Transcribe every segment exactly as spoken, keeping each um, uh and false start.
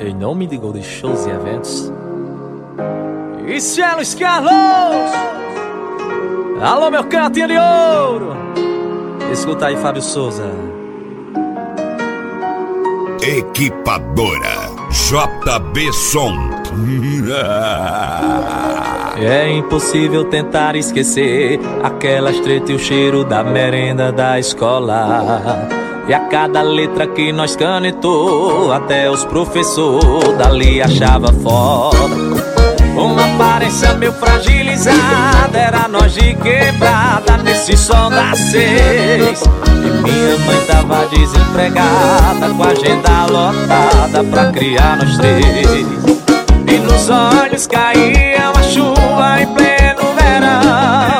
Em nome de Golden Shows e Eventos. E Cielos Carlos! Alô, meu cantinho de ouro! Escuta aí, Fábio Souza. Equipadora J B Som. É impossível tentar esquecer aquelas treta e o cheiro da merenda da escola. E a cada letra que nós canetou, até os professores dali achava foda. Uma aparência meio fragilizada, era nós de quebrada nesse sol das seis. E minha mãe tava desempregada, com a agenda lotada pra criar nós três. E nos olhos caía uma chuva em pleno verão.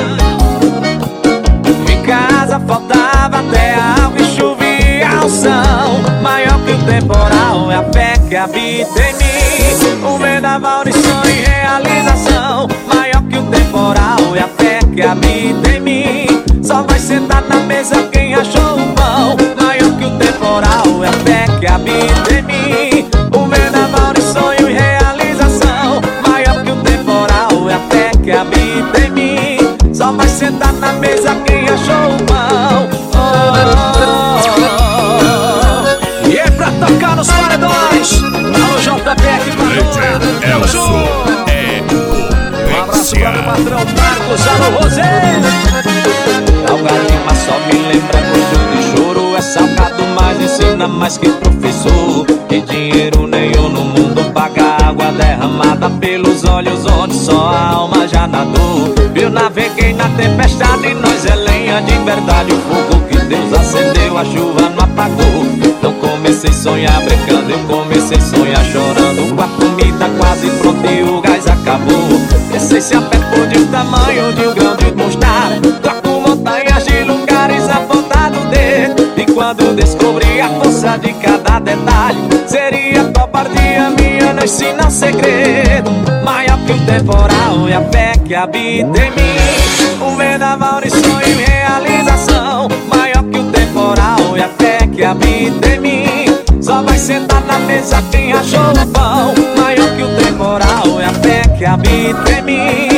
Em casa faltava até água e chovia ao som. Maior que o temporal é a fé que habita em mim. O vendaval de sonho e realização. Maior que o temporal é a fé que habita em mim. Só vai sentar na mesa quem achou o pão. Maior que o temporal é a fé que habita em mim. O vendaval de sonho e realização. Maior que o temporal é a fé que habita em mim. Só vai sentar na mesa quem achou o pão. Oh, oh, oh, oh. E é pra tocar nos paredões. Alô, J P aqui pra Elson é um abraço para o patrão Marcos, alô, Rosé. Salgadinho, só me lembra gosto de choro. É salgado, mas ensina mais que professor. E dinheiro nenhum no mundo paga água derramada pelos olhos, onde só a alma já nadou. Eu naveguei na tempestade, nós é lenha de verdade. O fogo que Deus acendeu, a chuva não apagou. Então comecei a sonhar brincando, eu comecei a sonhar chorando. Com a comida quase pronta e o gás acabou. Pensei se a pé for de um tamanho de um grão de mostarda. Toco montanhas de lugares a ponta do dedo. E quando descobri a força de cada detalhe, seria covardia minha não ensinar um segredo. Maior que o temporal é a fé que habita em mim. Um vendaval de sonho e realização. Maior que o temporal é a fé que habita em mim. Só vai sentar na mesa quem achou o pão. Maior que o temporal é a fé que habita em mim.